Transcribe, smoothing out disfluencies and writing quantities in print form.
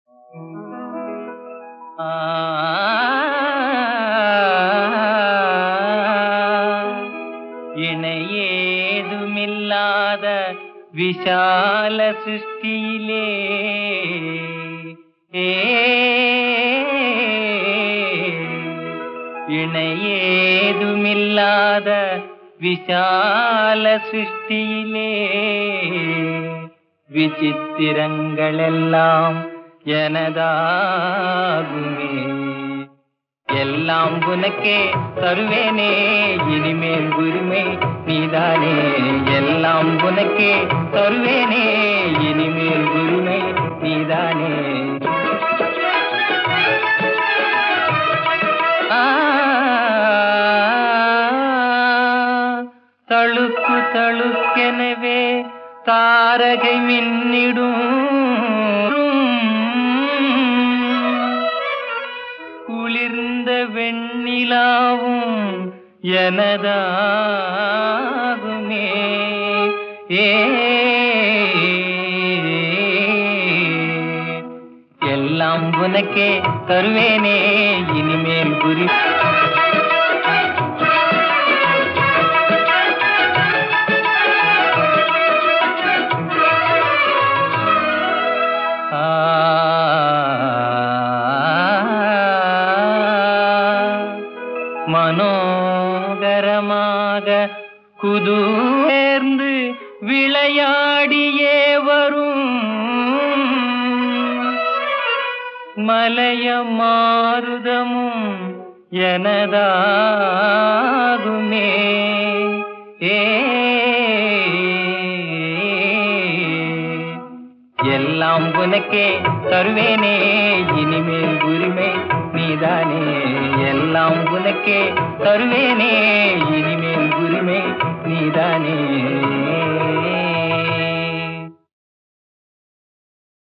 ஆ இணையேதுமில்லாத விஷால சிருஷ்டியிலே இணையேதுமில்லாத விஷால சிருஷ்டியிலே விசித்திரங்களெல்லாம் எனதாகுமே. எல்லாம் உனக்கே தருவேனே, இனிமேல் உரிமை நீதானே. எல்லாம் உனக்கே தருவேனே, இனிமேல் உரிமை நீதானே. தழுக்கு தழுக்கெனவே தாரகை மின்னிடும், குளிர்ந்த வெண்ணிலாவும் எனதாகுமே. எல்லாம் உனக்கே தருவேனே, இனிமேல் குறி மனோகரமாக குதூர்ந்து விளையாடியே வரும் மலைய மாருதமும் எனதாகுமே. எல்லாம் உனக்கே தருவேனே, இனிமேல் உரிமை நீதானே. எல்லாம் உனக்கே தருவேனே, இனிமேல் உரிமை நீதானே.